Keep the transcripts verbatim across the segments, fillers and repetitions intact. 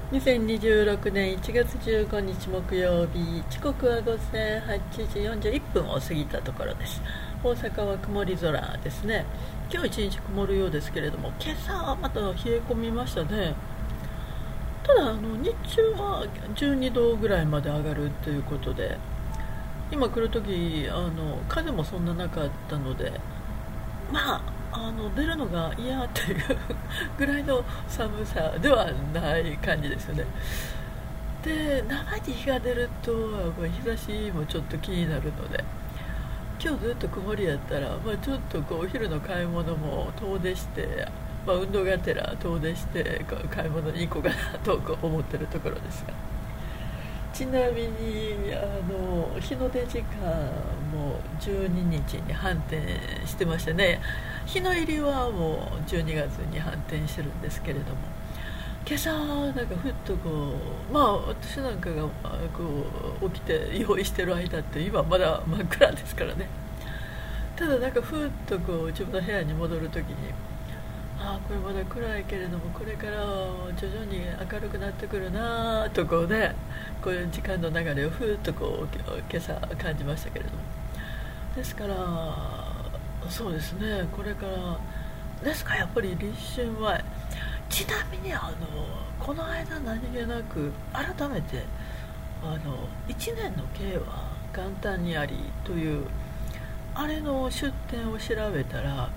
にせんにじゅうろくねんいちがつじゅうごにち木曜日、時刻は午前はちじよんじゅういっぷんを過ぎたところです。大阪は曇り空ですね。今日一日曇るようですけれども、今朝はまた冷え込みましたね。ただあの日中はじゅうにどぐらいまで上がるということで、今来るときあの風もそんななかったので、まあ、あの出るのが嫌というぐらいの寒さではない感じですよね。で、生に日が出ると日差しもちょっと気になるので、今日ずっと曇りやったら、まあ、ちょっとこうお昼の買い物も遠出して、まあ、運動がてら遠出して買い物に行こうかなと思ってるところですが、ちなみにあの日の出時間もじゅうににちに反転してましてね。日の入りはもうじゅうにがつに反転してるんですけれども、今朝なんかふっとこう、まあ私なんかがこう起きて用意してる間って今まだ真っ暗ですからね。ただなんかふっとこう自分の部屋に戻るときに、ああこれまだ暗いけれども、これから徐々に明るくなってくるなとこうね、こういう時間の流れをふっとこう今朝感じましたけれども、ですからそうですね、これからですか、やっぱり立春前。ちなみにあのこの間何気なく改めてあのいちねんの計は元旦にありというあれの出典を調べたら、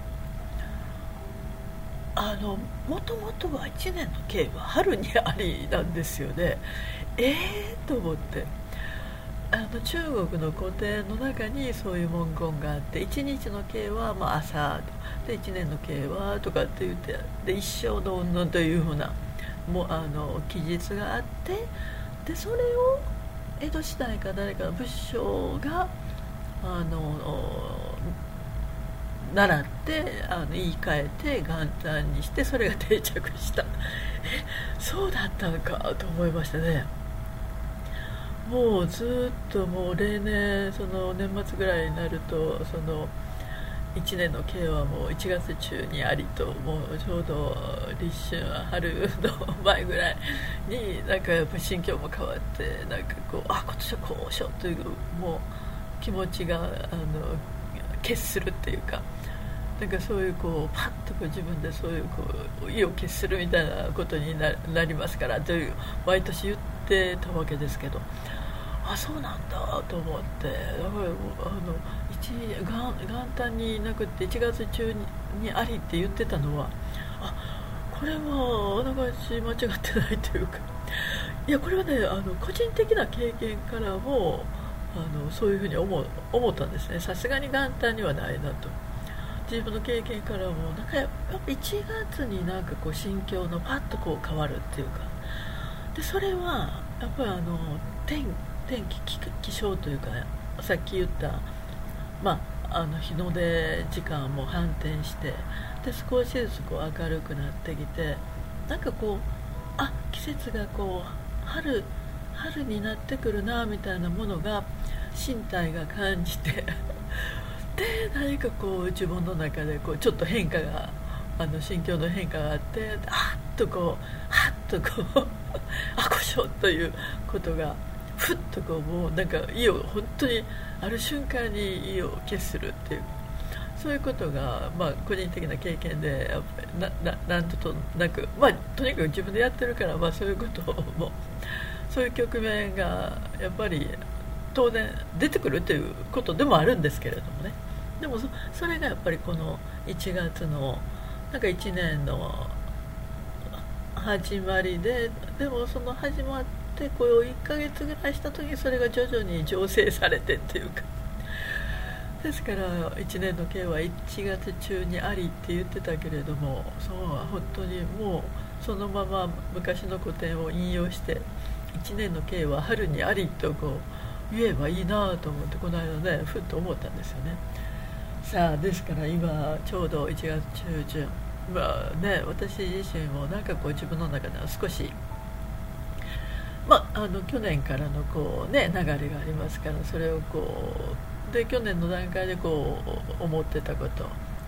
あのもともとはいちねんの計は春にありなんですよね。ええー、と思って、あの中国の古典の中にそういう文言があって、いちにちの計はまあ朝で、いちねんの計はとかって言って、で一生の云々というふうなもうあの記述があって、でそれを江戸時代か誰かの仏匠があの習ってあの言い換えて元旦にして、それが定着した。えそうだったのかと思いましたね。もうずっともう例年その年末ぐらいになると、そのいちねんの計はもういちがつ中にありと、もうちょうど立春春の前ぐらいになんかやっぱり心境も変わって、なんかこうあ今年はこうしようというもう気持ちがあの決するっていうか、なんかそういうこうパッとこう自分でそういうこう意を決するみたいなことに な, なりますからという毎年言ってたわけですけど、あそうなんだと思って、だからあの一元元旦になくっていちがつ中に、にありって言ってたのは、あこれはあながち間違ってないというか、いやこれはね、あの個人的な経験からもあのそういうふうに思う思ったんですね。さすがに元旦にはないなと。自分の経験からもなんかやっぱいちがつになんかこう心境のパッとこう変わるっていうか、でそれはやっぱりあの天天気気象というか、さっき言ったまああの日の出時間も反転して、で少しずつこう明るくなってきて、なんかこうあ季節がこう春春になってくるなみたいなものが身体が感じてで何かこう自分の中でこうちょっと変化があの心境の変化があって、あっとこうはっとこうあこしょということがふっとこうもうなんか意を本当にある瞬間に意を決するっていう、そういうことが、まあ、個人的な経験でやっぱり な, な, なんとなく、まあ、とにかく自分でやってるから、まあ、そういうこともそういう局面がやっぱり当然出てくるということでもあるんですけれどもね。でも そ, それがやっぱりこのいちがつのなんかいちねんの始まりで、でもその始まってこういっかげつぐらいした時にそれが徐々に醸成されてっていうか、ですからいちねんの計はいちがつ中にありって言ってたけれども、そうは本当にもうそのまま昔の古典を引用していちねんの計は春にありとこう言えばいいなと思って、この間ねふっと思ったんですよね。さあですから今ちょうどいちがつ中旬、まあね、私自身もなんかこう自分の中では少し、まあ、あの去年からのこう、ね、流れがありますから、それをこうで去年の段階でこう思ってたこと、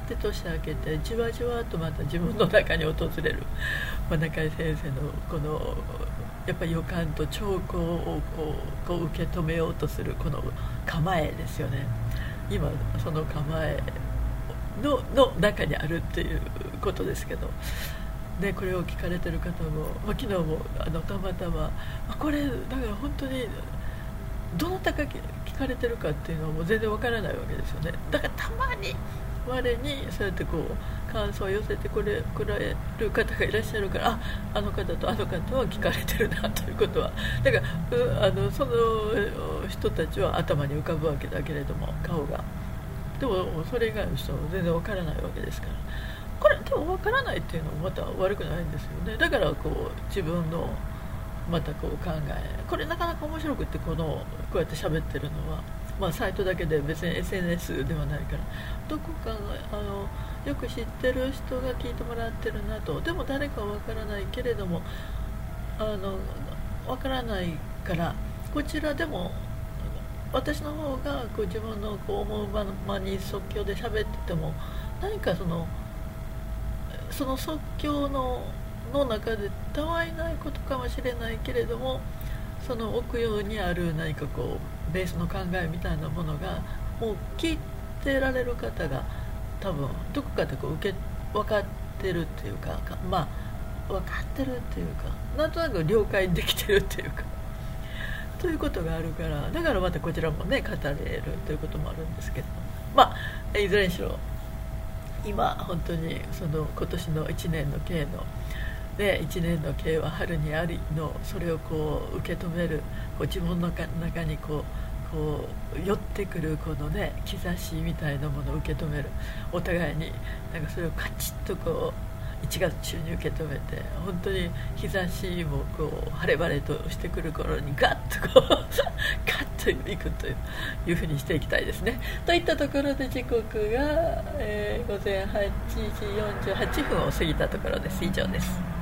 って年明けてじわじわとまた自分の中に訪れる、まあ、中井先生のこのやっぱり予感と兆候をこうこう受け止めようとするこの構えですよね。今その構え の, の中にあるっていうことですけど、でこれを聞かれてる方も、まあ、昨日もあのたまたま、まあ、これだから本当にどなたか聞かれてるかっていうのはもう全然わからないわけですよね。だからたまに我にそうやってこう感想を寄せてくれくれる方がいらっしゃるから、ああの方とあの方は聞かれてるなということは、だからあのその人たちは頭に浮かぶわけだけれども顔が、でもそれ以外の人は全然わからないわけですから、これでも分からないっていうのもまた悪くないんですよね。だからこう自分のまたこう考え、これなかなか面白くって、このこうやって喋ってるのは、まあ、サイトだけで別に エスエヌエス ではないから、どこかあのよく知ってる人が聞いてもらってるなと、でも誰かは分からないけれどもあの分からないから、こちらでも私の方がこう自分のこう思うままに即興で喋ってても、何かそのその即興のの中でたわいないことかもしれないけれども、その奥ようにある何かこうベースの考えみたいなものがもう聞いてられる方が多分どこかでこう受け分かってるっていうか、まあ分かってるっていうか、なんとなく了解できてるっていうかということがあるから、だからまたこちらもね語れるということもあるんですけど、まあいずれにしろ今本当にその今年のいちねんの計のでいちねんの計は春にありの、それをこう受け止める、こう自分の中にこうこう寄ってくるこのね兆しみたいなものを受け止める、お互いになんかそれをカチッとこういちがつ中に受け止めて、本当に日差しもこう晴れ晴れとしてくる頃にガッとこうガッといくといういうふうにしていきたいですね。といったところで時刻が、えー、午前はちじよんじゅうはっぷんを過ぎたところです。以上です。